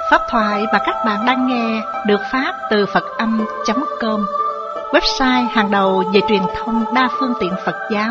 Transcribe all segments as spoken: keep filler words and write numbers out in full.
Pháp thoại mà các bạn đang nghe được phát từ Phật âm chấm com, website hàng đầu về truyền thông đa phương tiện Phật giáo.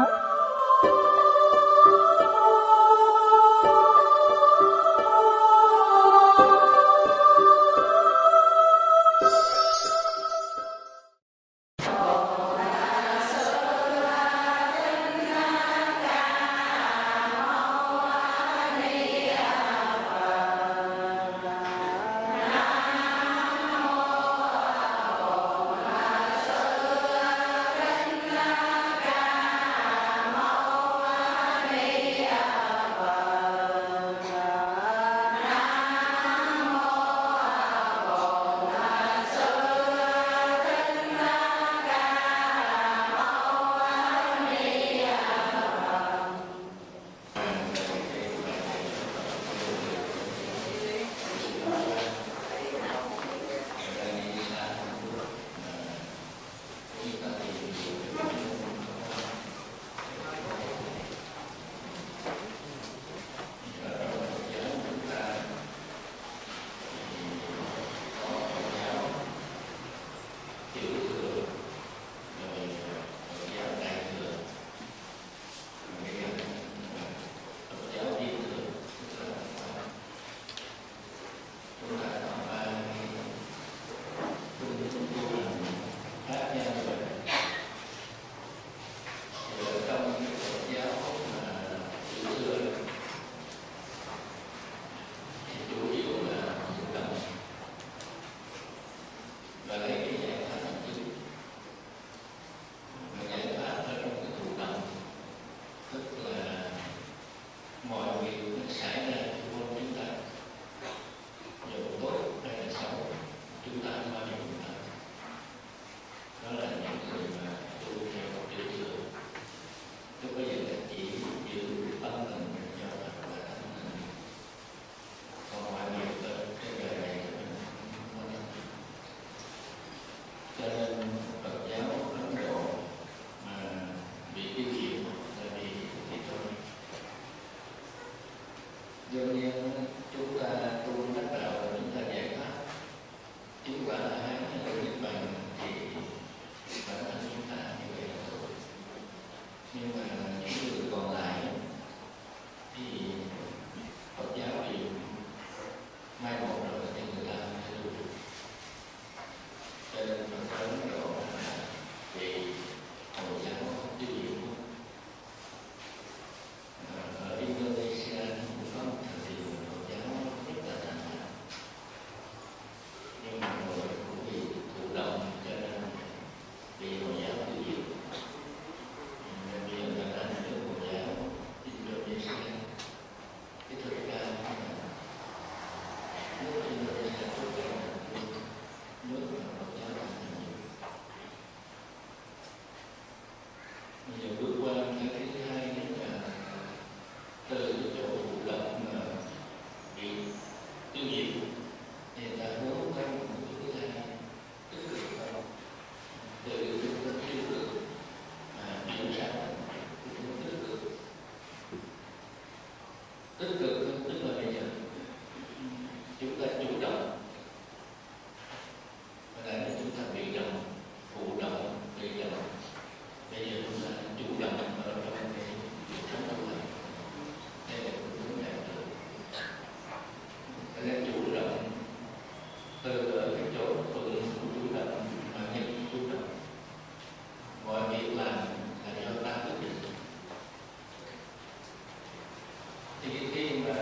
Thì khi mà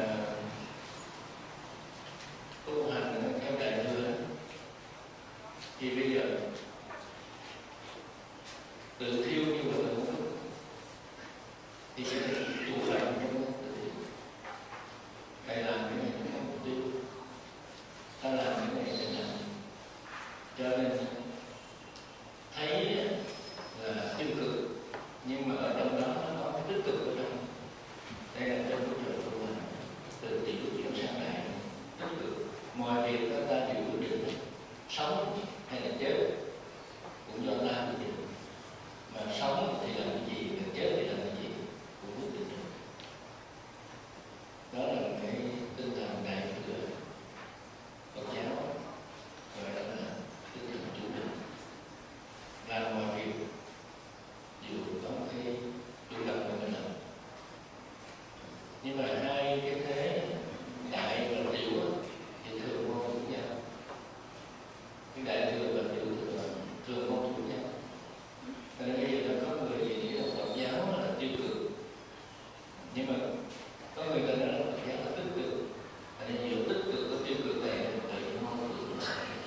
Nhưng mà hai cái thế đại và tiểu thì thường mâu thuẫn nhau. Cái đại thừa và tiểu thừa thường mâu thuẫn nhau. Cho nên bây giờ có người gì nghĩ là Phật giáo là tiêu cực, nhưng mà có người ta nói là Phật giáo là tích cực. Cho nên nhiều tích cực và tiêu cực này là mâu thuẫn.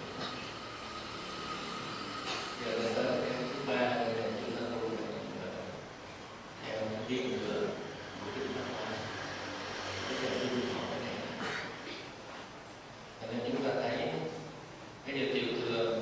Giờ là tới cái thứ ba đây là chúng ta tu theo thiên thừa của Kinh Pháp Hoa. Tức là tu hỏi cái này. Cho nên chúng ta thấy cái điều tiểu thừa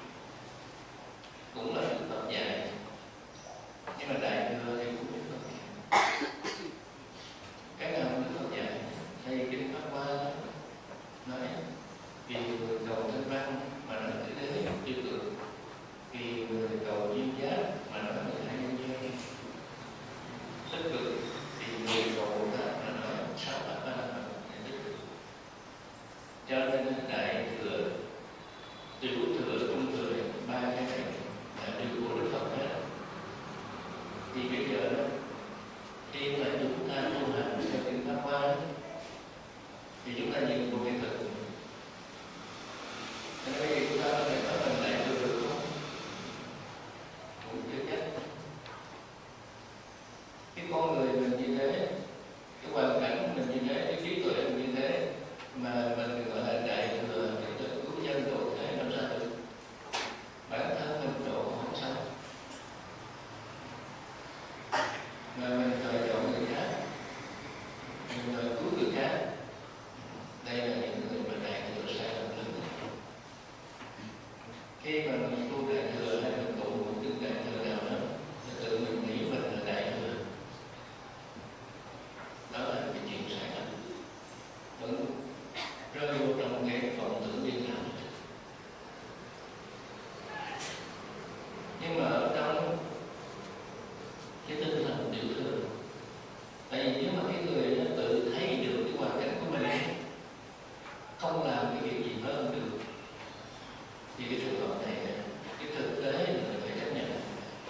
cũng là Đức Phật dạy, nhưng mà đại thừa thì cũng Đức Phật dạy. Cái nào Đức Phật dạy hay Kinh Pháp Hoa nói vì người cầu thanh văn mà nói cái thế tiêu cực, vì người cầu duyên giác mà nói mười hai nhân duyên tích cực, thì người cầu Bồ Tát mà nói sáu pháp ba la tích cực. Cho nên đại thừa, tiểu thừa, trung thừa, ba cái này là điều của Đức Phật hết. Thì bây giờ đó, khi mà chúng ta tu hành theo Kinh Pháp Hoa thì chúng ta nhìn vô cái thực. Cho nên bây giờ chúng ta có thể nói là đại thừa được không? Cũng chưa chắc. Cái con người mình như thế, cái hoàn cảnh của mình như thế, cái trí tuệ mình như thế, mà mình gọi là đại thừa để cứu dân độ thế làm sao được? Bản thân mình độ không sao, mà mình đòi chọn người khác, mình đòi cứu người khác. Đây là những người mà đại thừa sai lầm lớn. Khi mà mình tu đại thừa hay mình tụng một kinh đại thừa nào đó, thì tự mình nghĩ mình là đại thừa, đó là cái chuyện sai lầm, vẫn rơi vô trong cái vọng tưởng điên đảo. Nhưng mà ở trong cái tinh thần tiểu thừa, tại vì nếu mà cái người nó tự thấy được cái hoàn cảnh của mình không làm cái việc gì hơn được, thì cái trường hợp này, cái thực tế là mình phải chấp nhận.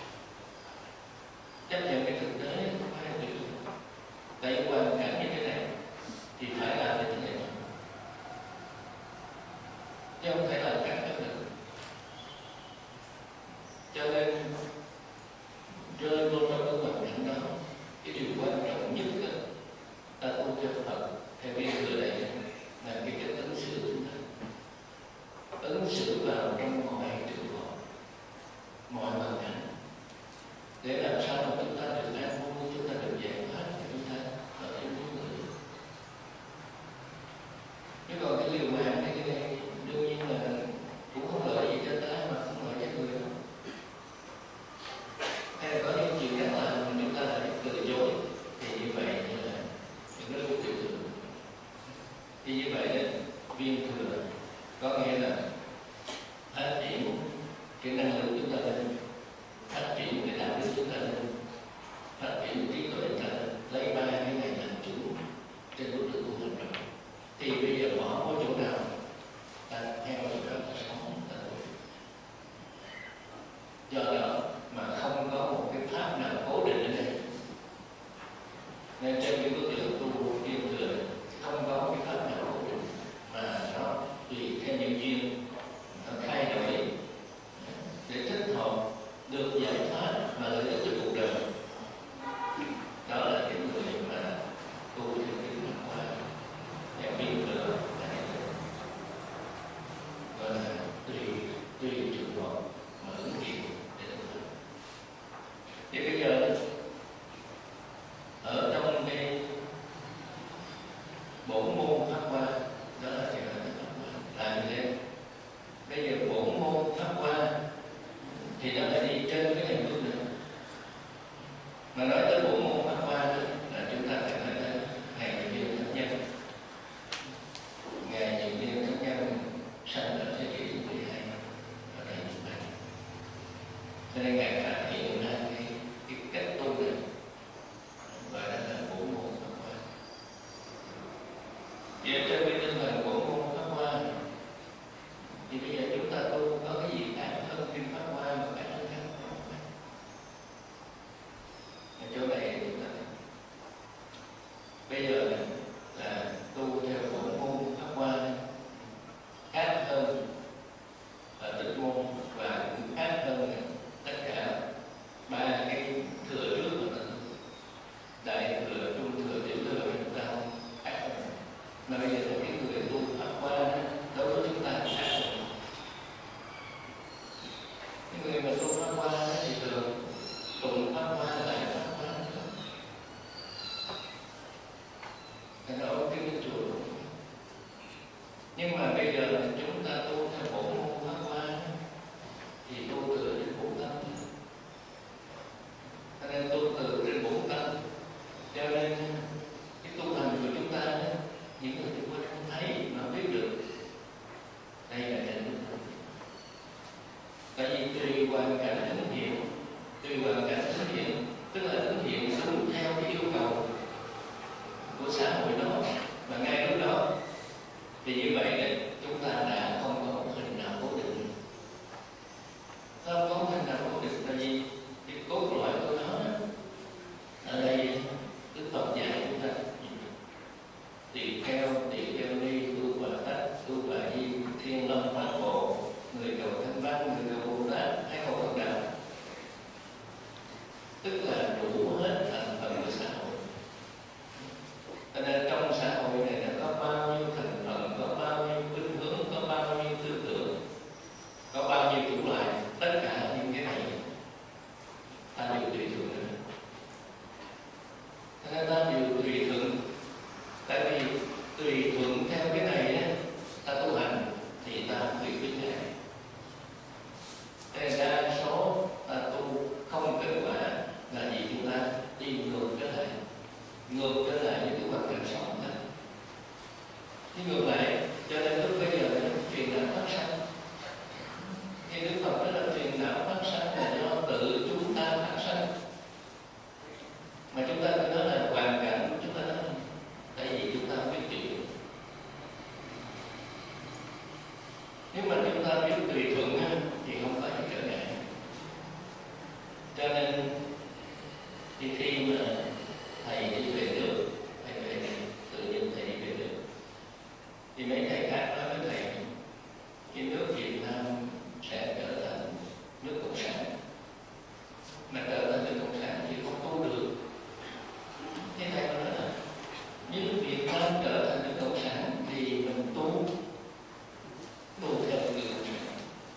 Chấp nhận cái thực tế không phải là điều. Tại vì hoàn cảnh như thế này thì phải làm như thế này, chứ không thể làm khác được. Cho nên rơi vô trong cái hoàn cảnh đó, cái điều quan trọng nhất là ta tu theo Phật theo cái thừa này là cái cách ứng xử chúng ta, ứng xử vào trong mọi trường hợp, mọi hoàn cảnh, để làm sao mà chúng ta được an vui, chúng ta được giải thoát, chúng ta ở trong những người. Chứ còn cái liều mạng hay cái này đương nhiên là cũng không lợi gì cho ta mà không lợi cho người đâu. Hay là có những chuyện khác là chúng ta lại từ chối, thì như vậy là những cái tiểu thừa. Thì như vậy là viên thừa có nghĩa là phát triển cái năng lượng chúng ta lên, phát triển cái đạo đức chúng ta lên, phát triển trí tuệ chúng ta lên, lấy ba cái này làm chủ trên đối tượng tu hành rồi. Thì bây giờ bỏ có chỗ nào ta theo chỗ đó ta sống ta tu. Do đó mà không có một cái pháp nào cố định ở đây, nên trên cái bước đường tu viên thừa không có cái pháp nào cố định, mà nó tùy theo những duyên nó thay đổi để thích hợp được giải thoát mà lợi ích cho cuộc đời. Đó là cái người mà tu theo Kinh Pháp Hoa theo viên thừa này, gọi là tùy tùy trường hợp mà ứng hiện để thực. Thì bây giờ ở trong cái bổn môn Pháp Hoa, đó là cái Pháp Hoa là như thế. Bây giờ bổn môn Pháp Hoa thì nó lại đi trên cái hình thức nữa. Mà nói tới bổn môn Pháp Hoa đó, là chúng ta phải nói đến ngày những điều thánh nhân. Ngày những điều thánh nhân sanh ở thế kỷ thứ mười hai ở đây Nhật Bản. Cho nên Ngài phát hiện ra cái, cái cách tu này, gọi là bổn môn Pháp Hoa. Về trên cái tinh thần bổn môn Pháp Hoa thì bây giờ chúng ta tu có cái gì khác hơn Kinh Pháp Hoa mà khác hơn khác không? Ở chỗ này chúng ta bây giờ là tu theo bổn môn pháp hoa khác hơn ở tịch môn và cũng khác hơn tất cả ba cái thừa trước của mình, đại thừa, trung thừa, tiểu thừa của chúng ta khác hơn. Mà bây giờ là cái người tu pháp hoa đối với chúng ta khác hơn. Cái người mà tu pháp hoa thì thường tụng pháp hoa lại pháp hoa nữa. Thành ra ông kinh đến chùa. Nhưng mà bây giờ chúng ta tu theo bổn môn pháp hoa thì tu từ trên bổn tâm. Cho nên tu từ trên bổn tâm. Cho nên cái tu hành của chúng ta đó, những người chúng ta không thấy mà biết được đây là cảnh của mình. Tại vì tùy hoàn cảnh ứng hiện, tùy hoàn cảnh ứng hiện, tức là ứng hiện đúng theo cái yêu cầu của xã hội đó, và ngay lúc đó thì như vậy là chúng ta đã không có một hình nào cố định, không có hình nào cố định. Tại vì cái cốt lõi của nó ở đây Đức Phật dạy chúng ta tỳ kheo, tỳ kheo ni, tu bà tát, tu bà di, thiên long phát bộ, người cầu thanh văn, người cầu Bồ Tát, hay cầu Phật đạo, tức là đủ hết thành phần của xã hội. Cho nên trong xã hội này nó có bao nhiêu thành phần, có bao nhiêu khuynh hướng, có bao nhiêu tư tưởng, có bao nhiêu chủng loại, tất cả những cái này ta đều tùy thuận nữa. Cho nên ta đều tùy thuận, tại vì tùy thuận theo cái này á, ta tu hành thì ta tùy cái này. Thế đa số ta tu không kết quả là vì chúng ta đi ngược trở lại, ngược trở lại những cái hoàn cảnh sống này. Đi ngược lại, cho nên lúc bây giờ là phiền não phát sanh. Thì Đức Phật nói là phiền não phát sanh là do tự chúng ta phát sanh. Mà chúng ta cứ nói là hoàn cảnh, chúng ta nói tại vì chúng ta không biết chịu. Nếu mà chúng ta biết tùy thuận thì không phải trở ngại. Cho nên thì khi mà thầy đi về nước, thầy về tự nhiên thầy đi về nước, thì mấy thầy khác nói với thầy cái nước Việt Nam sẽ trở thành nước cộng sản. Mà trở thành nước cộng sản thì không tu được. Thế thầy nói là nếu nước Việt Nam trở thành nước cộng sản thì mình tu tu theo người cộng sản.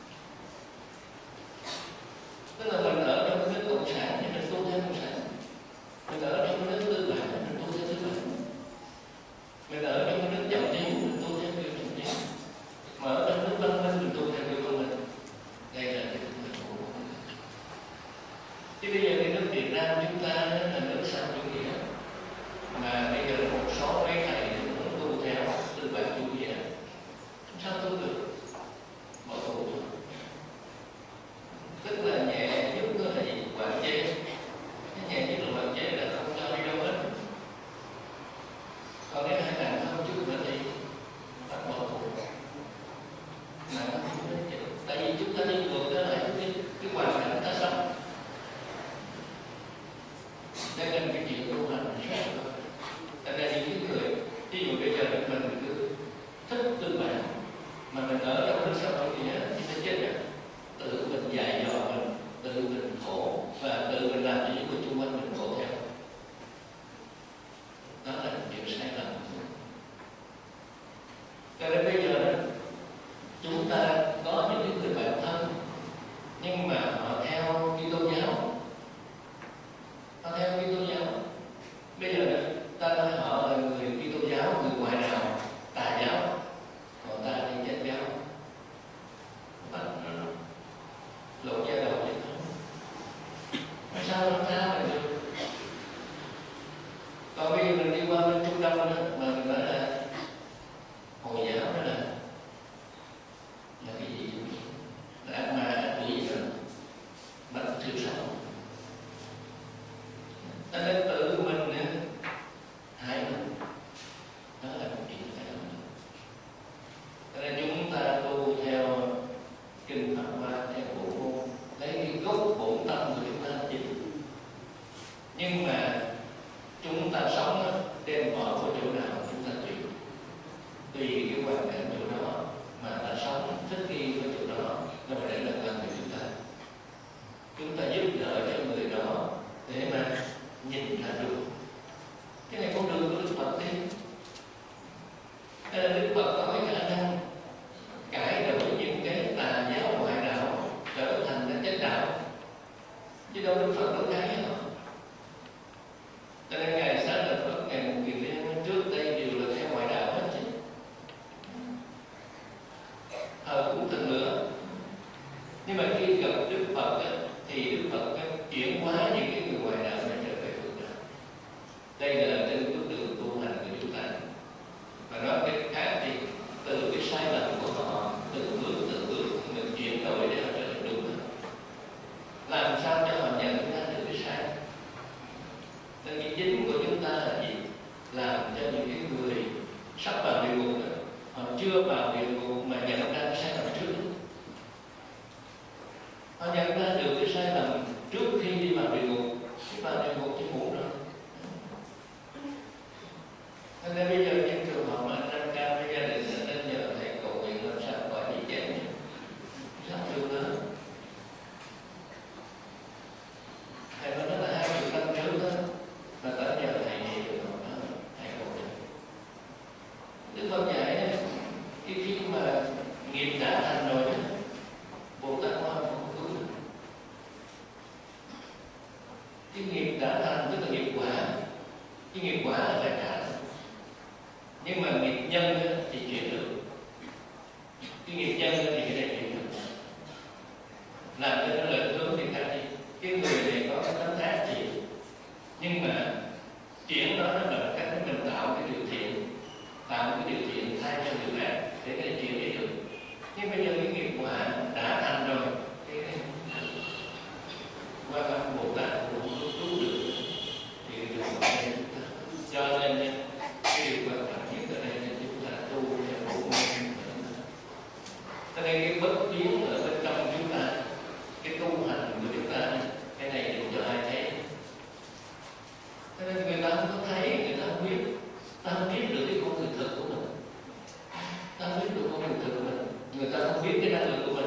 Tức là mình ở trong nước cộng sản thì mình tu theo cộng sản. Mình ở trong nước tư bản mình tu theo tư bản. Mình ở trong nước dòng chính mình tu theo kiểu dòng chính. Mà ở trong nước văn minh mình tu theo kiểu văn minh. Đây là cái thứ của mình. Chứ bây giờ cái nước Việt Nam chúng ta là nước xã hội chủ nghĩa. Mà bây giờ một số mấy thầy muốn tu theo tư bản chủ nghĩa, sao tu được? Bỏ tù. Tức là nhẹ giúp nó là gì? Quản chế. Cái nhẹ nhất là quản chế là không cho đi đâu hết. Còn nếu hai ngàn không chút nữa thì bắt bỏ tù. Mà nó không đến chịu. Tại vì chúng ta đi ngược đó là cái, cái hoàn cảnh ta sống. Cho nên cái chuyện tu hành là rất là tại ra những người, ví dụ bây giờ mình cứ thích tư bản mà mình ở trong nước xã hội thì thì sẽ chết rồi. Tự mình dạy dò mình, tự mình khổ và tự mình làm cho những người xung quanh mình khổ theo. Đó là điều sai lầm. chưa vào địa ngục mà nhận ra sai lầm trước. Họ nhận ra được cái sai lầm trước khi đi vào địa ngục. Khi vào địa ngục thì muộn rồi. Nên bây giờ những trường hợp mà anh Nam Cam với gia đình nên nhờ thầy cầu nguyện làm sao khỏi bị chém. Sao được nữa? Thầy nói đó là hai mươi năm trước đó, mà tới giờ thầy thì được rồi đó, thầy cầu nguyện. Đức Phật dạy đó, cái khi mà nghiệp đã thành rồi đó, Bồ Tát Hoa không cứu được. Cái nghiệp đã thành tức là nghiệp quả. Cái nghiệp quả là phải trả. Nhưng mà nghiệp nhân thì chuyển được. Cái nghiệp nhân thì cái này chuyển được. Làm cho nó lợi hướng thì khác đi. Cái người này có cái tấm ác gì, nhưng mà chuyển đó nó là cách để mình tạo cái điều thiện, tạo cái điều thiện thay cho điều ác để cái này chuyển đi được. Nhưng bây giờ cái nghiệp quả đã thành rồi, cái này qua các Bồ Tát cũng không cứu được thì được này. Cho nên cái điều quan trọng nhất ở đây là chúng ta tu theo bộ môn. Cho nên cái bất biến ở bên trong chúng ta, cái tu hành của chúng ta, cái này đừng cho ai thấy. Cho nên người ta không có thấy, người ta không biết, ta không biết được cái con người thực của mình, ta không biết được con người thực của mình, người ta không biết cái năng lực của mình.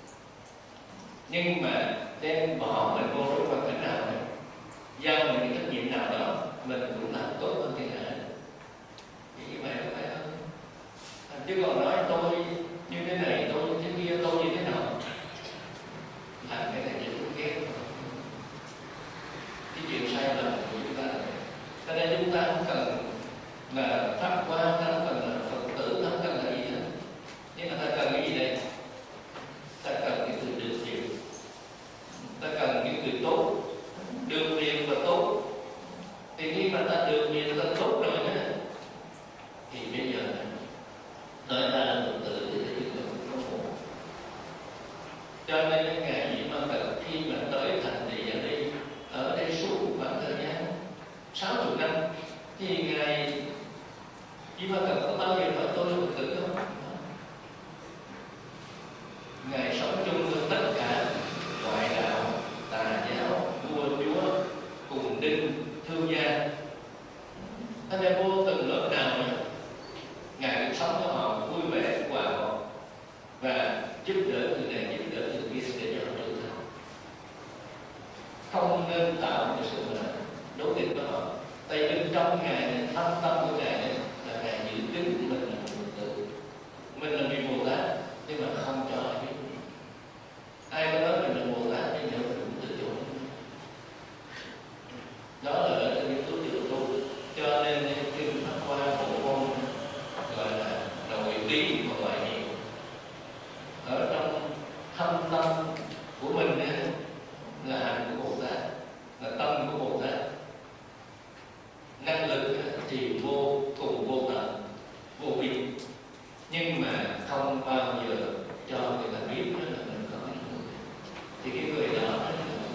Nhưng mà đem bỏ mình vô trong hoàn cảnh nào này, giao mình cái trách nhiệm nào đó, mình cũng làm tốt hơn thiên hạ. Thì như vậy có phải không? Chứ còn nói tôi như thế này, tôi như thế kia, tôi như thế nào, làm cái này chỉ cũng ghét. Cái chuyện sai lầm của chúng ta. Cho nên chúng ta không cần là pháp quan, ta không cần là Phật tử, ta không cần là gì hết. Nhưng mà ta cần cái gì đây? Ta cần cái người được thiện, ta cần cái người tốt, được thiện và tốt. Thì khi mà ta được thiện, ta tốt rồi đó, thì bây giờ nói ta là Phật tử thì thấy được không ổn. Cho nên cái ngày gì mà cần khi mà tới thành thị ở đây, ở đây suốt một khoảng thời gian sáu mươi năm, thì ngài chỉ mà cần có bao giờ nói tôi là Phật tử không? Ngài sống chung với tất cả ngoại đạo, tà giáo, vua chúa, cùng đinh, thương gia. Thế nên vô từng lớp nào nữa, ngài cũng sống với họ vui vẻ, hòa hợp và giúp đỡ người này, giúp đỡ người kia để cho họ trưởng thành. Không nên tạo một sự đối nghịch với họ. Tại bên trong ngài này, thâm tâm của ngài này là ngài giữ kính mình là một Phật tử, mình là vị Bồ Tát, nhưng mà không cho ai biết. Ai có nói mình là Bồ Tát thì nhớ mình cũng tự chủ. Đó là ở trong những thứ tự tu. Cho nên khi phát qua bộ môn gọi là nội bí và ngoại hiện. Ở trong thâm tâm của mình là hành của Bồ Tát, là tâm của Bồ Tát. Năng lực thì vô cùng vô tận, vô biên, nhưng mà không bao giờ cho người ta biết là mình có năng lực. Thì cái người đó là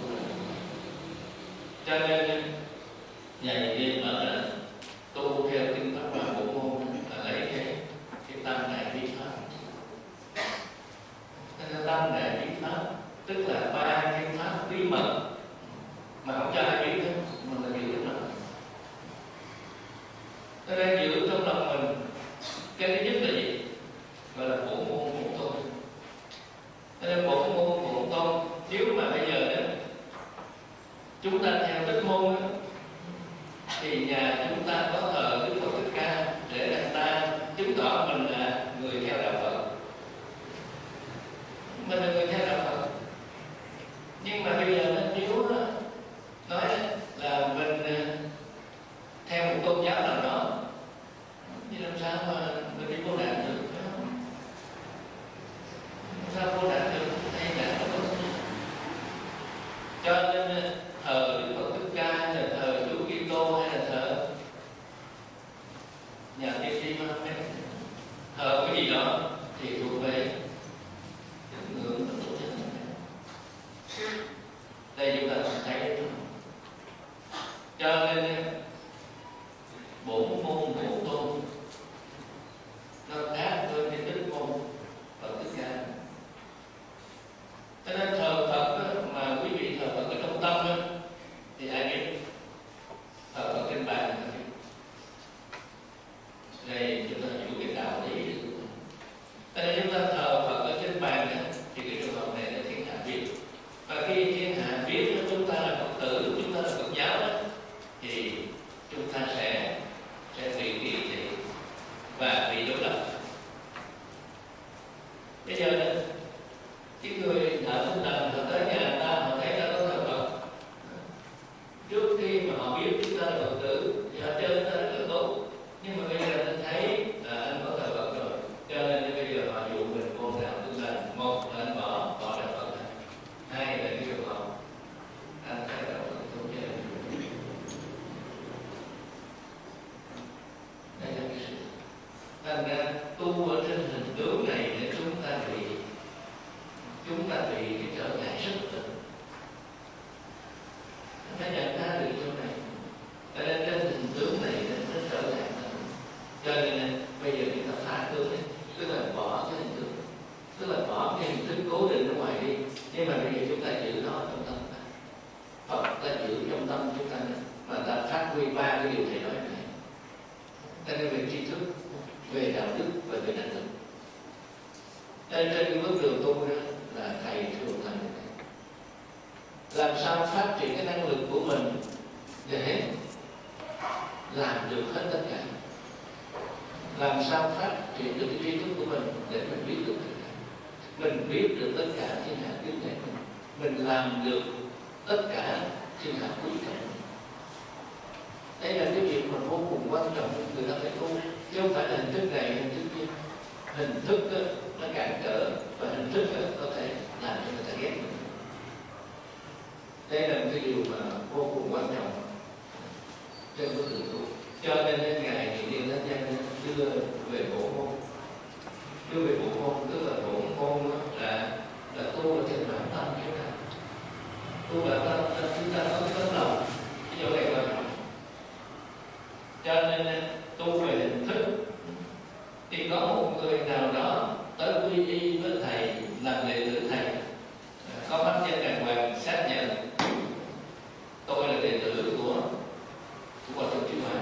cho nên ngày đêm ở là tu theo kinh pháp và bộ môn là lấy cái cái tâm đại bi pháp. Cái tâm đại bi pháp tức là ba cái pháp bí mật mà không cho ai biết hết, mình là giữ trong lòng. Cho nên giữ trong lòng mình cái thứ nhất là gì? Gọi là bổn môn bổn tôn. Cho nên bổn môn bổn tôn, nếu mà bây giờ đó chúng ta theo Thích Môn đó, thì nhà chúng ta có thờ Đức Phật Thích Ca để người ta chứng tỏ mình là người theo đạo Phật, mình là người theo đạo Phật. Nhưng mà bây giờ nếu đó, nói là mình theo một tôn giáo nào đó, thì làm sao mà mình đi vô đạo được? Sao vô đạo được? Hay là không có? Cho nên thờ Đức Phật Thích Ca hay là thờ Chúa Kitô hay là thờ nhà tiên tri Mohammed, thờ cái gì đó thì thuộc về tín ngưỡng và tổ chức. Đây chúng ta thấy đó. Cho nên bổn môn bổn tôn nó khác với và bị đối lập. Bây giờ đó, cái người thợ tinh thần họ tới nhà người ta, họ thấy ta có thờ Phật. Trước khi mà họ biết chúng ta là Phật tử thì họ chơi ta rất là tốt, nhưng mà bây giờ anh thấy là anh có thờ Phật rồi, cho nên bây giờ họ dụ mình vô đạo tinh thần. Một là anh bỏ bỏ đạo Phật này, hai là cái trường học anh thấy đạo Phật không chơi. Đây là cái sự thành ra tu ở trên hình tướng này để chúng ta bị chúng ta bị cái trở ngại rất lớn. Chúng ta nhận ra được chỗ này, cho nên trên hình tướng này nó trở ngại lớn. Cho nên bây giờ chúng ta phá tướng này, tức là bỏ cái hình tướng, tức là bỏ cái hình thức cố định ở ngoài đi, nhưng mà bây giờ chúng ta giữ nó trong tâm ta. Phật ta giữ trong tâm chúng ta này, mà ta phát huy ba cái điều thầy nói này. Ta nói về tri thức, về đạo đức và về năng lực. Trên trên cái bước đường tu đó là thầy thường làm như thế. Làm sao phát triển cái năng lực của mình để làm được hết tất cả. Làm sao phát triển được cái tri thức của mình để mình biết được tất cả. Mình biết được tất cả thiên hạ quý này mình. Mình làm được tất cả thiên hạ quý trọng. Đây là cái việc mà vô cùng quan trọng người ta phải tu, chứ không phải là hình thức này hình thức kia. Hình thức đó, nó cản trở và hình thức đó, có thể làm cho người ta ghét mình. Đây là một cái điều mà vô cùng quan trọng trên bước đường tu. Cho nên ngài thì Niên Thánh Nhân đưa về bổ môn, đưa về bổ môn tức là bổ môn đó là là tu ở trên bản tâm chúng ta, tu bản tâm chúng ta có cái tấm lòng, cái chỗ này quan trọng. Cho nên tu về hình thức thì có một người nào đó tới quy y với thầy, làm đệ tử thầy, có pháp nhân đàng hoàng xác nhận tôi là đệ tử của của Hòa Thượng Trí Hòa.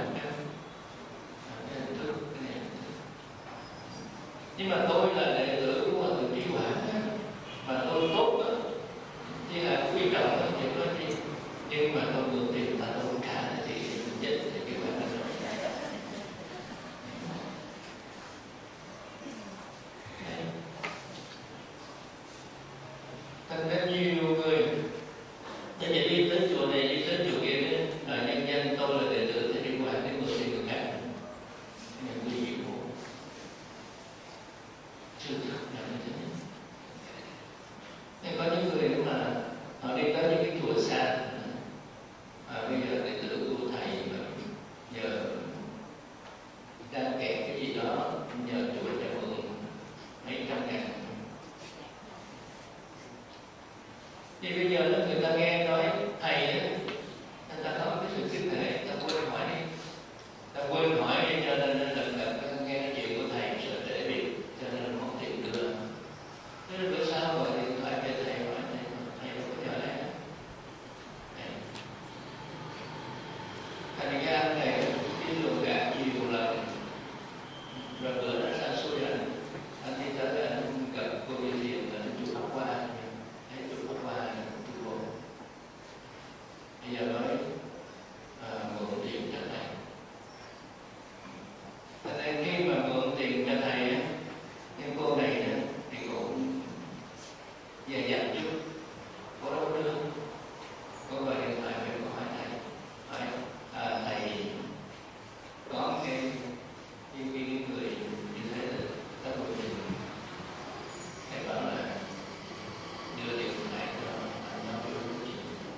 Nhưng mà tôi là đệ tử của Hòa Thượng Trí Hòa, mà tôi tốt đó, chỉ là quy trọng đó, chuyện đó đi. Nhưng mà tôi mượn tiền mà tôi không trả thì mình chết thì cái quan đó. Thành ra nhiều người bây giờ đi tới chùa này, đi tới chùa kia đấy, là nhân dân tôi là đệ tử thì đi qua cái mượn tiền người khác, nhưng quy y bộ chưa thực là như thế. Nhưng có những người nữa mà họ đi tới những cái chùa xa, à, bây giờ đệ tử của thầy mà nhờ đang kẹt cái gì đó, nhờ chùa cho mượn mấy trăm ngàn. Thì bây giờ người ta nghe nói thầy ấy, người ta có cái sự kính nể, ta quên hỏi đi, ta quên hỏi đi, cho nên lần lần ta nghe cái chuyện của thầy sợ trễ việc, cho nên là không tiền đưa. Thế nên bữa sau gọi điện thoại cho thầy hỏi thầy, thầy đâu có nhờ đấy. Thành ra anh này đi lừa gạt nhiều lần, rồi bữa nó ra xui anh, anh đi tới là anh gặp cô Di Thiền là anh chụp bắt qua, thấy chụp bắt qua là chụp bộ. Bây giờ nói à, mượn tiền cho thầy. Thành ra khi mà mượn tiền cho thầy á, cái cô này á, thì cũng dè dặt chút, có đâu đưa. Cô gọi điện thoại về cô hỏi thầy, hỏi à, thầy có cái cái, cái người như thế là có một người thầy bảo là đưa điện thoại cho anh nói với chị.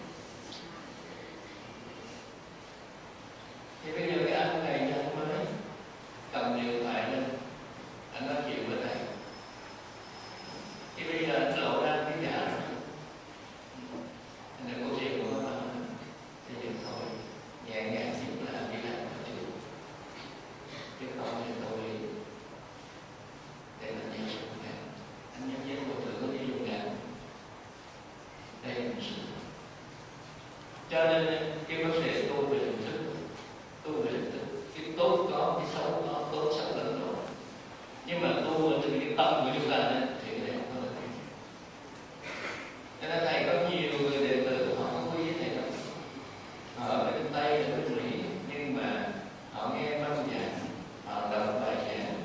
Thì bây giờ cái anh này anh mới cầm điện thoại lên, anh nói chuyện với thầy. Thì bây giờ anh lộ ra cái giả rồi. Anh là cô chuyện của nó mà thì giờ thôi nhẹ nhàng nhất là đi làm ở trường, chứ không thì tôi đây là nhân sự ngàn, anh nhân dân của thượng có đi dùng ngàn, đây là sự. Cho nên cái vấn đề tu về hình thức, tu về hình thức, cái tốt có, cái xấu có, tốt xấu lẫn lộn. Nhưng mà tu ở từ cái tâm của chúng ta nên thì cái này không có được. Cho nên thầy có nhiều người đệ tử họ không quy với thầy đâu, họ ở bên Tây, ở bên Mỹ, nhưng mà họ nghe văn giảng, họ đọc bài giảng,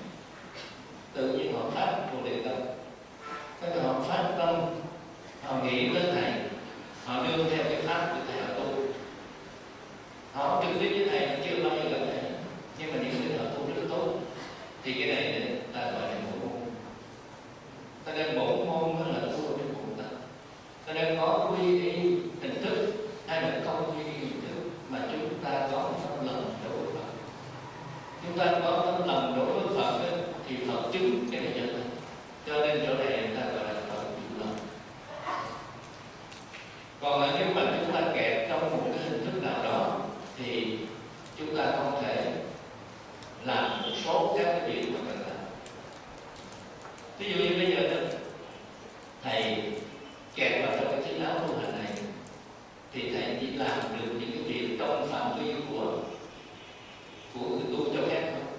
chúng ta có tấm lòng đối với Phật ấy, thì Phật chứng cái này cho ta. Cho nên chỗ này người ta gọi là Phật chịu lòng. Còn là nếu mà chúng ta kẹt trong một cái hình thức nào đó thì chúng ta không thể làm một số các cái việc mà cần làm. Ví dụ như bây giờ đó, thầy kẹt vào trong cái chiếc áo tu hành này thì thầy chỉ làm được những cái việc trong phạm vi của của người tu cho phép thôi.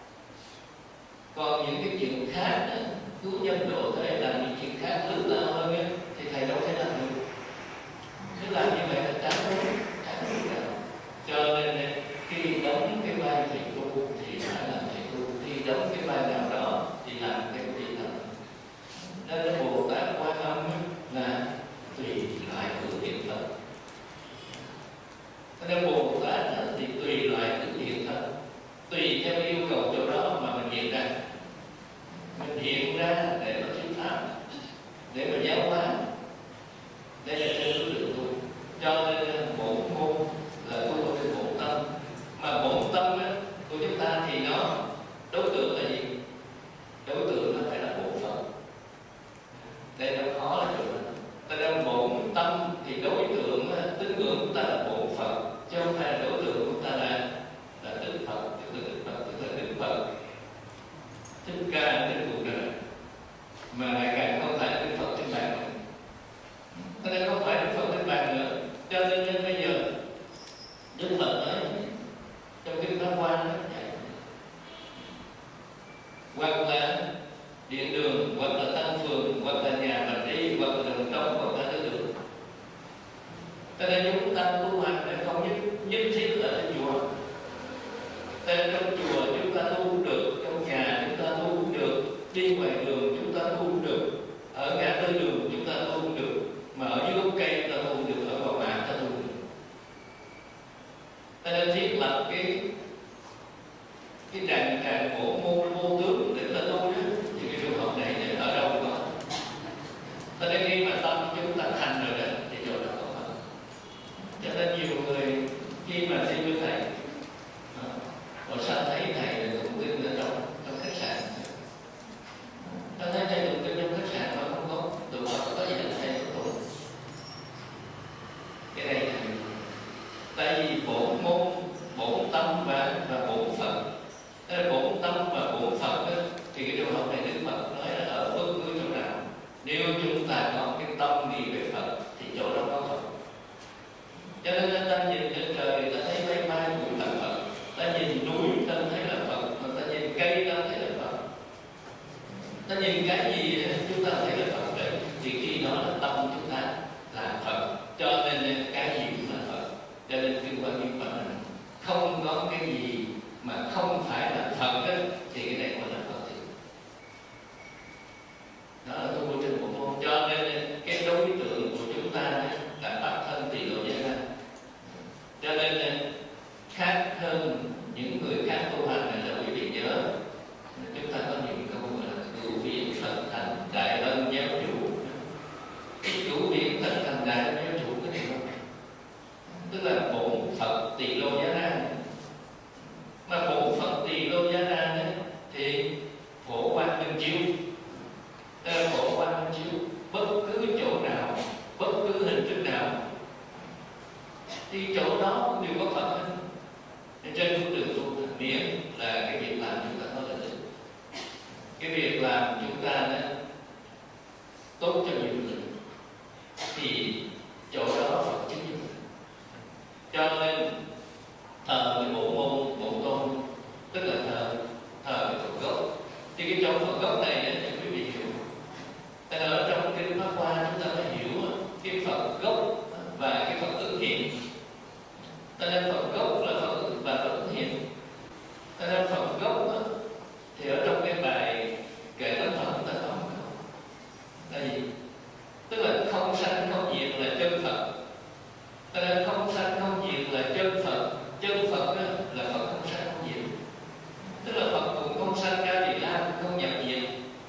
Còn những cái chuyện khác đó, cứu nhân độ thế làm những chuyện khác lớn lao hơn ấy, thì thầy đâu thể làm được. Nếu làm như vậy là chán đúng, chán đúng nào. Cho nên khi đóng cái vai thầy tu thì phải làm thầy tu, khi đóng cái vai nào đó thì làm cái việc nào. Nên cái Bồ Tát Quan Âm là tùy loại hữu hiện thật. Nên Bồ Tát thì tùy loại hữu hiện thật, tùy theo yêu cầu chỗ đó mà mình hiện ra. Mình hiện ra để mà thuyết pháp, để mà giáo hóa. Đây là theo số lượng tu. Cho nên bổn môn là tu ở trên bổn tâm. Mà bổn tâm á, của chúng ta thì nó đối tượng là gì? Đối tượng nó phải là bổn Phật. Đây nó khó là chỗ đó. Tại ra bổn tâm thì đối tượng tín ngưỡng của ta là bổn Phật, chứ không phải là đối tượng của ta là là Đức Phật, tức là Đức Phật, tức là Đức Phật Thích Ca đến cuộc đời, mà lại càng không phải Đức Phật trên bàn nữa. Cho nên không phải Đức Phật trên bàn nữa. Cho nên, nên bây giờ Đức Phật nói trong kinh Pháp Hoa nó vậy, hoặc là điện đường, hoặc là tăng phường, hoặc là nhà bà đi, hoặc là đường trống, hoặc là đường đường. Cho nên chúng ta tu hành để không nhất nhất thiết ở trên chùa. Tại trong chùa chúng ta tu được, trong nhà chúng ta tu được, đi ngoài đường chúng ta tu được, ở ngã tư đường chúng ta tu được, mà ở dưới gốc cây chúng ta tu được, ở bờ mạn ta tu được. Ta nên thiết lập cái cái tràng tràng bộ môn vô tướng để ta tu đó. Thì cái trường hợp này thì ở đâu cũng có. Ta nên khi mà tâm chúng ta thành rồi đó thì chỗ đó có Phật. Cho nên nhiều người khi mà đi với thầy, họ sao thấy thầy là tụng kinh ở trong trong khách sạn. Ta thấy thầy tụng kinh trong khách sạn mà không có tụng Phật, có gì là thầy không tụng. Cái này là tại vì bổn môn, bổn tâm và và bổn Phật. Thế là bổn tâm và bổn Phật đó, thì cái trường hợp này Đức Phật nói là ở bất cứ chỗ nào. Nếu chúng ta có cái tâm nghĩ về Phật thì chỗ đó có Phật. Cho nên ta nhìn lên trời ta thấy mây mai cũng là Phật, ta nhìn núi ta thấy là Phật, mà ta nhìn cây ta thấy là Phật, ta nhìn cái gì chúng ta thấy là Phật đấy. Thì khi đó là tâm chúng ta là Phật, cho nên cái gì cũng là Phật. Cho nên kinh Quán Nghiêm Phật là không có cái gì mà không phải là Phật đó, thì cái này gọi là Phật thì đó là tu trên bộ môn. Cho nên cái đối tượng của chúng ta là Pháp thân tỳ lô gia na. Cho nên khác hơn những người khác tu hành này là quý vị nhớ, chúng ta có những câu gọi là cửu viện Phật thành đại ân giáo chủ. Cái cửu viện Phật thành đại ân giáo chủ cái này không, tức là bổn Phật tỳ lô gia na. Mà bổn Phật tỳ lô gia na đấy thì phổ quang minh chiếu. Phổ quang minh chiếu bất cứ chỗ nào, bất cứ hình thức nào thì chỗ đó cũng đều có Phật hết. Trên phương đường tu miễn là cái việc làm chúng ta có lợi ích, cái việc làm chúng ta đó tốt cho nhiều người thì chỗ đó Phật chứng như vậy. Cho nên thờ cái bộ môn, bộ tôn, tức là thờ thờ cái Phật gốc. Thì cái trong Phật gốc này để cho quý vị hiểu. Tại ở trong kinh Pháp Hoa chúng ta phải hiểu cái Phật gốc và cái Phật ứng hiện. Tại nên Phật gốc là Phật và Phật ứng hiện. Tại nên Phật gốc đó, thì ở trong cái bài kệ Tánh Phật chúng ta có một câu là gì? Tức là không sanh không diệt là chân Phật. Tại nên không sanh không diệt là chân Phật. Chân Phật đó là Phật không sanh không diệt. Tức là Phật cũng không sanh ra Địa La, không nhập diệt.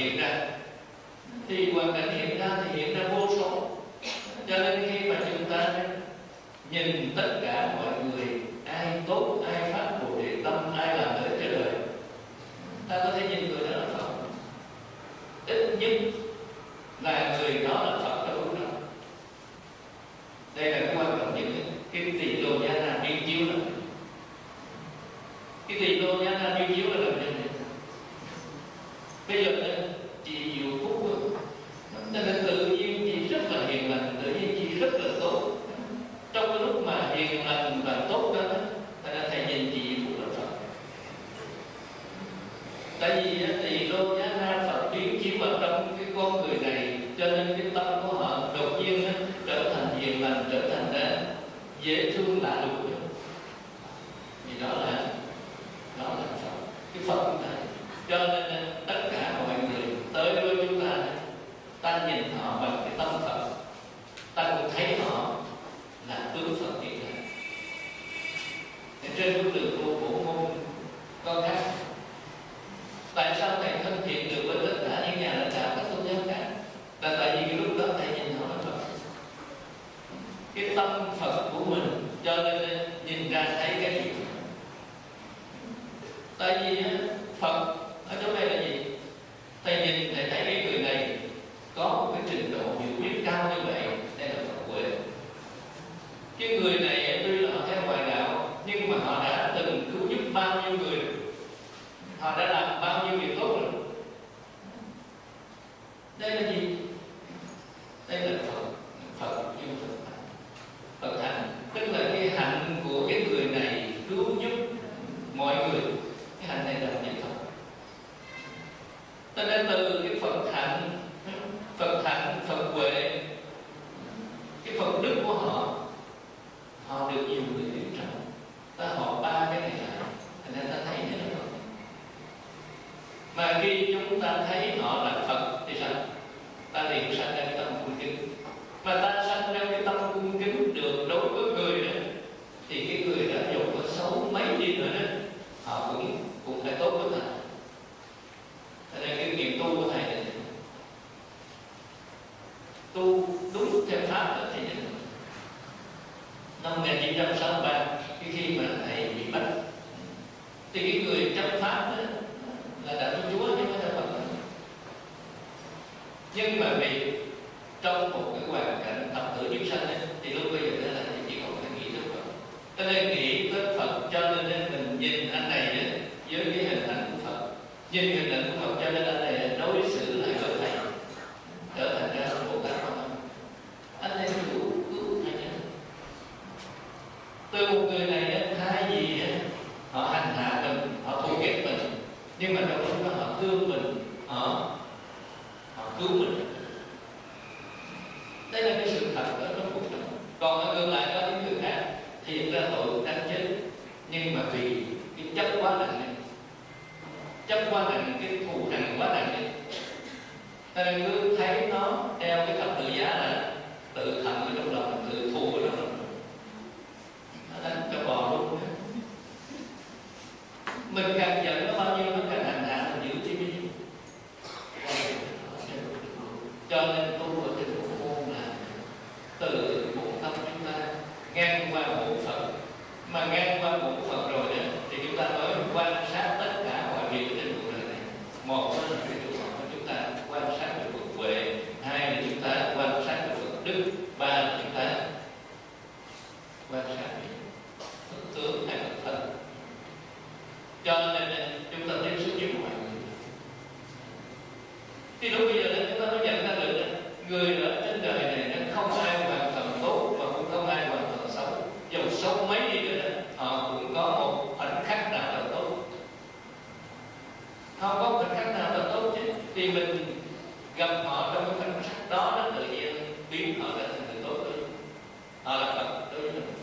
hiện ra, thì hoàn cảnh hiện ra thì hiện ra vô số. Cho nên khi mà chúng ta nhìn tất cả mọi người, ai tốt, ai phát bồ đề tâm, ai làm lợi cho đời, ta có thể nhìn người đó là Phật. Ít nhất là người đó là Phật trong lúc đó. Đây là cái quan trọng nhất. Cái tỳ lô gia na biên chiếu đó. Cái tỳ lô gia na biên chiếu là làm gì? Bây giờ chị Diệu Phúc nên là tự nhiên chị rất là hiền lành, tự nhiên chị rất là tốt. Trong cái lúc mà hiền lành và tốt đó, thầy nhìn chị Diệu Phúc là Phật. Tại vì tỳ lô giá na Phật biến chiếu vào trong cái con người này, cho nên cái tâm của họ đột nhiên trở thành hiền lành, trở thành dễ thương lạ lùng. Vì đó là đó là Phật, cái Phật của thầy. Cho nên tất cả mọi người tới với chúng ta, ta nhìn họ bằng cái tâm Phật, ta cũng thấy họ là tướng Phật hiện ra. Trên bước đường tu bổ môn có khác. Tại sao thầy thân thiện được với tất cả những nhà lãnh đạo các tôn giáo khác? Là tại vì cái lúc đó thầy nhìn họ là Phật, cái tâm Phật của mình, cho nên nhìn ra thấy cái gì. Tại vì Phật ở chỗ này là gì? Thầy nhìn thầy thấy cái người này có một cái trình độ hiểu biết cao như vậy, đây là Phật huệ. Cái người này tuy là họ theo ngoại đạo, nhưng mà họ đã từng cứu giúp bao nhiêu người, họ đã làm bao nhiêu việc tốt rồi. Đây là gì? Đây là Phật, Phật yêu Phật hạnh. Phật hạnh tức là cái hạnh của cái người này cứu giúp mọi người. Cái hạnh này là gì Phật? Cho nên từ cái Phật hạnh, Phật hạnh, Phật huệ, cái Phật đức của họ, họ được nhiều người hiểu trọng. Ta họ ba cái này lại, thành ra ta thấy nó là Phật. Mà khi chúng ta thấy họ là Phật thì sao? Ta liền sanh ra cái tâm cung kính. Mà ta sanh ra cái tâm cung kính được đối với người đó, thì cái người đó dù có xấu mấy đi nữa đó, họ cũng cũng phải tốt với ta. Thế nên cái nghiệm tu của thầy này, tu đúng theo pháp là thầy nhìn. Năm một nghìn chín trăm sáu mươi ba, cái khi mà thầy bị bắt, thì cái người chấp pháp đó là đã tu Chúa chứ không phải là Phật. Nhưng mà vì trong một cái hoàn cảnh tập tử chúng sanh ấy, thì lúc bây giờ đó là chỉ còn phải nghĩ tới Phật. Cho nên nghĩ tới Phật, cho nên mình nhìn anh này đó, với cái hình ảnh của Phật, nhìn hình ảnh của Phật, cho nên anh này đối xử lại với thầy, trở thành ra Bồ Tát Quan Âm. Anh này cứu cứu thầy. Từ một người này thay vì họ hành hạ mình, họ thù ghét mình, nhưng mà trong lúc đó họ thương mình, họ họ cứu mình. Đây là cái sự thật ở trong cuộc sống. Còn ở ngược lại có những người khác thiện ra tội đáng chết, nhưng mà vì cái chấp quá nặng này, chấp quá nặng, cái thù hằn quá nặng này, ta nên cứ thấy nó đeo cái thập tự giá là tự hận ở trong lòng, tự thù ở trong lòng, nó đánh cho bò luôn. Mình càng giận nó bao nhiêu, nó càng hành hạ mình dữ chi bao nhiêu. Cho nên tu ở trên bộ môn là từ bộ tâm chúng ta ngang qua bộ Phật. Mà ngang qua bộ Phật rồi đó, thì chúng ta mới quan sát tất cả mọi việc trên cuộc đời này. Một là cái chủ họ của chúng ta quan sát được Phật huệ, hai là chúng ta quan sát được Phật đức, ba là chúng ta quan sát được Phật tướng hay Phật thân. Cho nên chúng ta tiếp xúc với mọi người. Thì lúc bây giờ chúng ta mới nhận ra được người ở trên đời này nó không ai hoàn toàn tốt và cũng không ai hoàn toàn xấu. Dù xấu mấy đi nữa họ cũng có một khoảnh khắc nào là tốt. Không có khoảnh khắc nào là tốt chứ. Thì mình gặp họ trong cái khoảnh khắc đó, nó tự nhiên biến họ trở thành người tốt hơn. Họ là Phật đối với mình.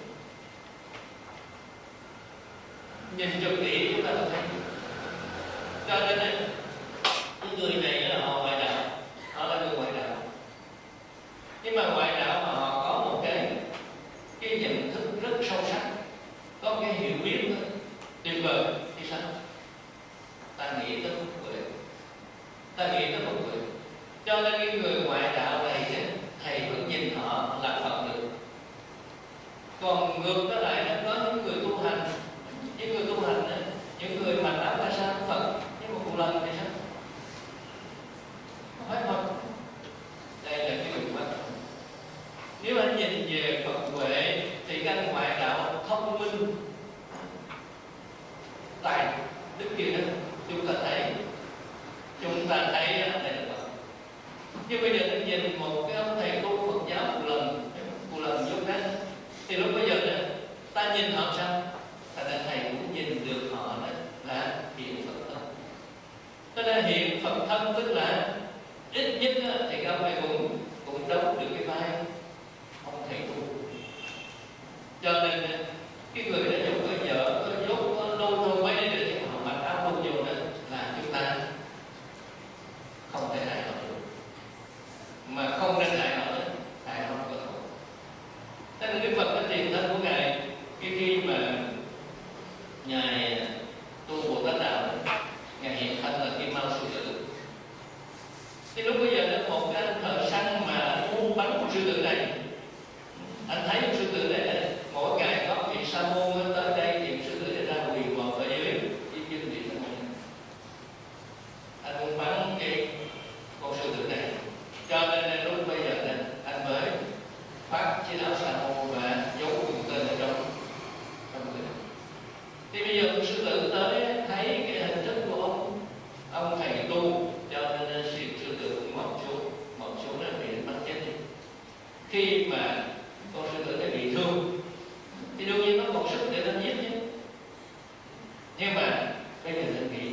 Nhìn cho kỹ chúng ta thấy. Cho nên cái người này là họ ngoại đạo, họ là người ngoại đạo. Nhưng mà ngoại đạo mà họ có một cái cái nhận thức rất sâu sắc, có một cái hiểu biết tuyệt vời thì sao? Ta nghĩ tới Phật huệ, ta nghĩ tới một Cho nên cái người ngoại đạo này thầy vẫn nhìn họ là Phật được. Còn ngược trở lại nó có những người tu hành, những người tu hành những người mà đáp là sao Phật nhưng mà một lần thì sao không phải Phật. Đây là cái điều quan trọng. Nếu anh nhìn về Phật huệ thì các ngoại đạo thông minh tài đức kia đó, chúng ta thấy chúng ta thấy đây là Phật. Nhưng bây giờ anh nhìn một cái ông thầy tu Phật giáo một lần một lần giúp đó, thì lúc bây giờ đó ta nhìn họ sao? Thành ra thầy cũng nhìn được họ đó là hiện Phật thân. Cho nên hiện Phật thân tức là ít nhất thì các ông thầy cũng cũng đóng được cái vai ông thầy tu. Cho nên cái người đã dùng cái vợ có dốt có lôi thôi mấy để cho họ mặc áo tu vô đó là chúng ta không thể hại họ được, mà không nên hại họ nữa, hại họ cơ hội. Thế nên Đức Phật cái tiền thân của ngài khi khi mà ngài tu Bồ Tát Đạo, ngài hiện thân là Kim Mao Sư Tử. Thì lúc bây giờ là một cái anh thợ săn mà muốn bắn một sư tử này, anh thấy một sư tử này là mỗi ngày có vị sa môn tới đây thì sư tử này ra quỳ gò ở dưới với chân vị sa môn. Anh muốn bắn cái con sư tử này, cho nên lúc bây giờ này, anh mới phát chiếc áo sa môn và giấu cùng tên ở trong trong người. Thì bây giờ sư tử tới thấy cái hình thức của ông ông thầy tu, cho nên sư, sư tử cũng mọc xuống mọc xuống là bị bắt chết đi. Khi mà con sư tử này bị thương thì đương nhiên nó còn sức để nó giết chứ. Nhưng mà bây giờ mình nghĩ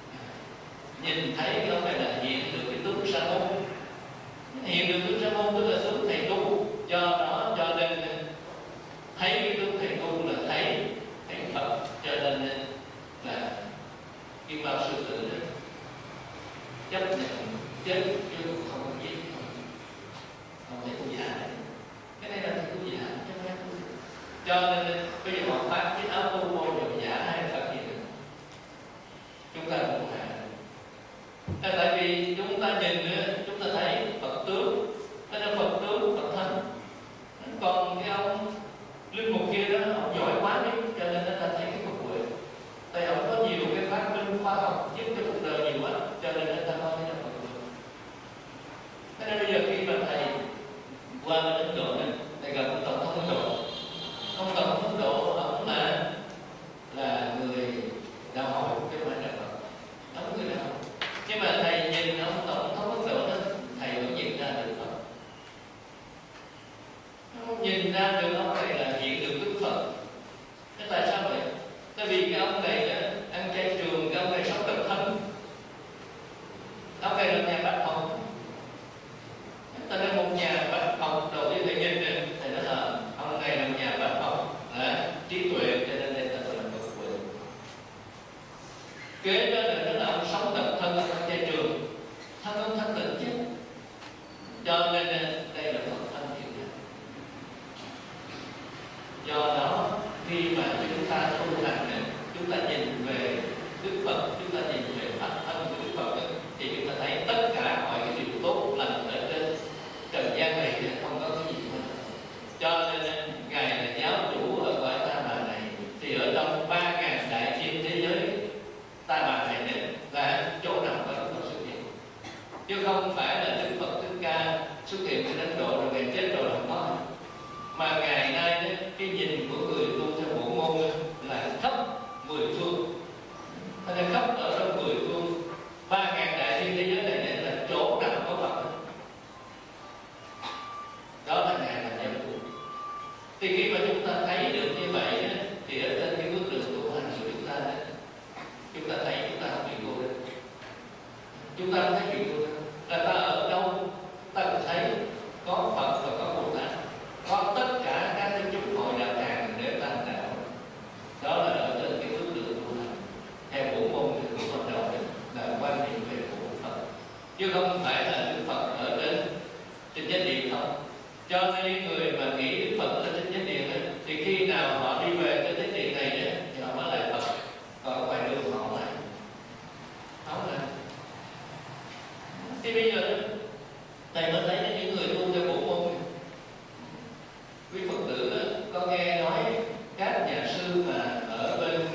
nhìn thấy cái ông này là hiện được cái tướng sa môn, hiện được tướng sa môn tức là tướng thầy tu, do đó cho nên thấy cái tướng thầy tu là thấy thấy Phật, cho nên là Kim Mao Sư Tử đó chấp nhận chết chứ không có giết, không thể tu giả. Cái này là thầy tu giả chứ không phải tu. Cho nên bây giờ họ phát cái áo tu vô dầu giả hay Phật gì nữa, chúng ta cũng hạ. Là tại vì chúng ta nhìn nữa, chúng ta thấy Phật tướng, thế nên Phật tướng, Phật thân. Còn cái ông linh mục kia đó, ông giỏi quá đấy, cho nên người ta thấy cái Phật huệ. Tại ông có nhiều cái phát minh khoa học giúp cho cuộc đời nhiều quá, cho nên người ta coi thấy là Phật huệ. Thế nên bây giờ khi mà thầy qua bên Ấn Độ này, thầy gặp ông tổng thống Ấn Độ. Ông tổng thống Ấn Độ ông là là người đạo hội chứ không phải là Phật. Ông người đạo hội. Nhưng mà thầy nhìn ông tổng thống Ấn Độ đó, thầy vẫn nhìn ra được Phật. Ông nhìn ra được ông này là hiện được Đức Phật. Thế tại sao vậy? Tại vì cái ông này đó, ăn chay trường, cái ông này sống độc thân. Ông này là nhà Bạch Hồng. Ta nói một nhà Bạch Hồng đầu tiên thầy nhìn này, thầy nói là ông này là nhà Bạch Hồng, là trí tuệ, cho nên đây ta gọi là Phật huệ. Kế đó là, là ông sống độc thân ở chay trường, thân ông thanh tịnh chứ. Cho nên đây là Phật thân hiện ra. Do đó khi mà chúng ta tu hành này, chúng ta nhìn về Đức Phật, chúng ta nhìn về pháp thân của Đức Phật thì chúng ta thấy tất cả mọi cái điều tốt lành ở trên trần gian này không có cái gì hết. Cho nên ngài là giáo chủ ở cõi Ta Bà này, thì ở trong ba ngàn đại thiên thế giới Ta Bà này là chỗ nào có Đức Phật xuất hiện, chứ không phải là Đức Phật Thích Ca xuất hiện trên Ấn Độ rồi ngài chết rồi không có. Mà ngày nay đó, cái nhìn của người tu theo bộ môn là khắp mười phương, thế nên khắp ở trong mười phương, ba ngàn đại thiên thế giới này là chỗ nào có Phật. Đó là ngài là giáo chủ. Thì khi mà chúng ta thấy được như vậy đó, thì ở trên cái bước đường tu hành của chúng ta đó, chúng ta thấy chúng ta không bị cô đơn. Chúng ta không thấy bị cô đơn. Là ta ở đâu ta cũng thấy có Phật và có Bồ Tát, có tất cả các cái chúng hội đạo tràng để ta hành đạo. Đó là ở trên cái bước đường tu hành theo bộ môn của Phật đạo là quan niệm về của Phật, chứ không phải là Đức Phật ở trên trên chánh điện không. Cho nên người mà nghĩ Đức Phật ở trên chánh điện ấy, thì khi nào họ đi về trên chánh điện này ấy, thì họ mới lại Phật, còn ở ngoài đường họ lại không lại. Thì bây giờ Thầy mới thấy những người tu theo bộ môn, quý Phật tử có nghe nói các nhà sư mà ở bên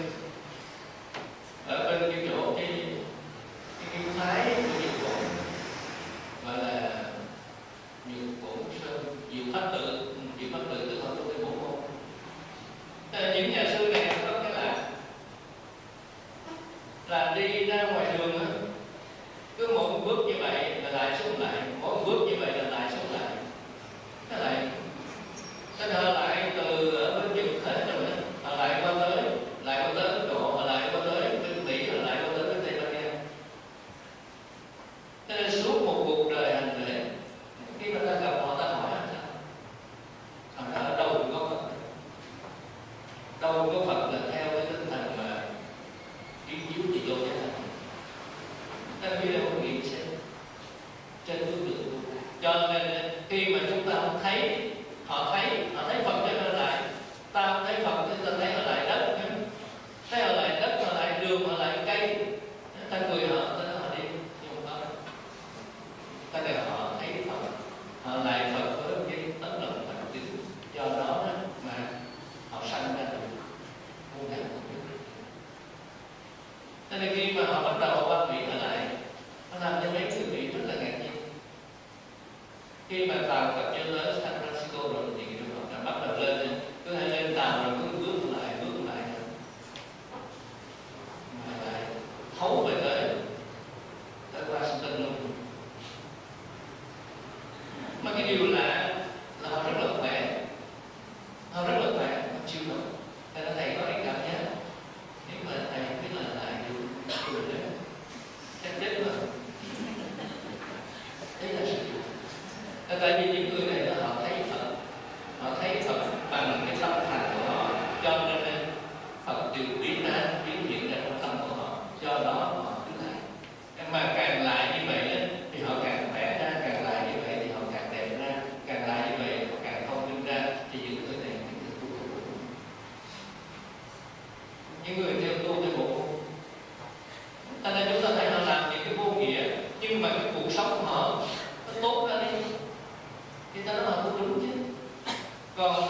ở bên cái chỗ cái cái, cái phái của Nhật Bản gọi là Nhật Bản Sơn Diệu Pháp Tự, Diệu Pháp Tự tức là tu theo bộ môn. Những nhà sư này có cái là là đi ra ngoài đường á, cứ mỗi một bước như vậy là lại xuống lại, mỗi một bước như vậy là lại xuống lại, nó lại nó trở lại từ ở bên Nhật hết rồi đó, họ lại qua tới, lại qua tới Ấn Độ, họ lại qua tới bên Mỹ, rồi lại qua tới bên Tây Ban Nha. Cho nên suốt một cuộc đời hành lễ, khi mà ta gặp họ, ta hỏi là sao? Họ nói ở đâu cũng có Phật, đâu cũng có Phật là theo cái tinh thần mà kiến chiếu chỉ lô thế này. Ta bây giờ không nghĩ xem trên bước đường, cho nên khi mà chúng ta không thấy, họ thấy, họ thấy Phật cho nên lại, ta không thấy Phật thì ta thấy họ lại đất, thấy họ lại đất, họ lại đường, họ lại cây, ta cười họ, ta nói họ đi, nhưng không có. Ta để họ thấy Phật, họ lại Phật với cái tấm lòng thành kính, do đó mà họ sanh ra được muôn ngàn muôn kiếp. Cho nên khi mà họ bắt đầu qua Mỹ trở lại, nó làm cho mấy người Mỹ rất là ngạc nhiên. Khi mà tàu cập chân tới San Francisco rồi thì họ đã bắt đầu lên, cứ hay lên tàu rồi cứ bước lại, bước lại, mà lại thấu về tới tới Washington luôn. Mà cái điều lạ là họ rất là khỏe, họ rất là khỏe, họ chịu nổi. Thầy nói thầy có cái cảm giác nếu mà thầy không biết là lại được cười đấy, chắc chết mà. Đấy là sự tại vì những người này là họ thấy Phật, họ thấy Phật bằng cái tâm thành của họ, cho nên Phật đều biến ra, biến hiện ra trong tâm của họ, do đó họ cứ lại. Mà càng lại như vậy thì họ càng khỏe ra, càng lại như vậy thì họ càng đẹp ra, càng lại như vậy họ càng thông minh ra, thì những người này những người tu theo bộ môn. Những người theo tu theo bộ môn, cho nên chúng ta thấy họ làm những cái vô nghĩa, nhưng mà cái cuộc sống của họ nó tốt ra đi, thì ta nói là không đúng chứ. Còn